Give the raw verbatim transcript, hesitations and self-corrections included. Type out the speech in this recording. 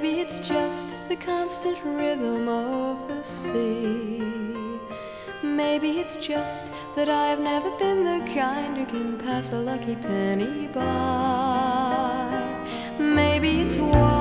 Maybe it's just the constant rhythm of the sea. Maybe it's just that I've never been the kind who can pass a lucky penny by. Maybe it's what